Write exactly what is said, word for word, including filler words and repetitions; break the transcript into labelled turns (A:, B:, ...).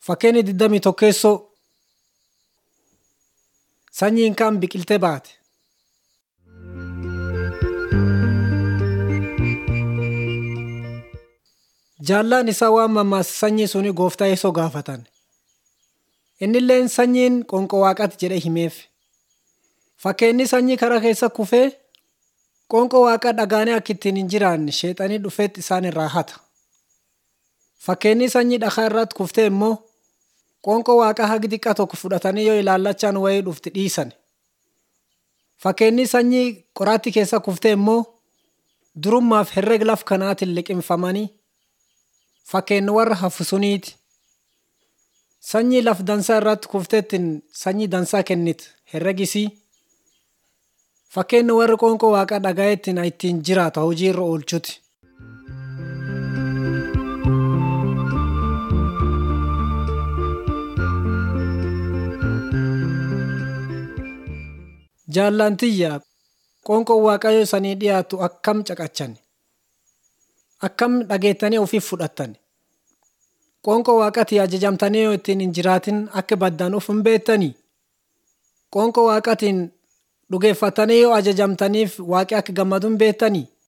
A: Fakkeenya digdamii tokkeessoo sanyiin kaan biqiltee baate. Jaallaan isaa waan mammaaksa sanyii suni gooftaa Yesuus gaafatan. Innilleen sanyiin qoonqoo waaqaati jedhee himeef. Fakkeenyi sanyii karaa keessa kufee qoonqoo waaqaa dhagaanii akka ittiin hin jiraanne sheexanii dhufeetti isaan irraa hata. Fakkeenyi sanyii dhagaa irratti kuftee immoo qoonqoo waaqaa hagi xiqqaa tokko fudhatanii yoo ilaallachaan wayii dhufti dhiisan. Fakkeenyi sanyii qoraattii keessa kuftee immoo durummaaf herrega laf kanaatiin liqimfamanii fakkeenyi warra hafu suniiti. Sanyii laf dansaa irratti kufteettiin sanyii dansaa kennit herregisii. Fakkeenyi warri qoonqoo waaqaa dhagaa'eettiin ittiin jiraatu hojii irra oolchuti. Jaallaan tiyya qoonqoo waaqayyoo sanii dhiyaatu akkam caqachan, akkam dhageettanii ofiif fudhattan. Qoonqoo waaqatii ajajamtanii yoo ittiin hin jiraatin akka baddan of hin beektanii. Qoonqoo waaqatiin dhugeeffatanii yoo ajajamtaniif waaqi akka gammadu hin beektanii.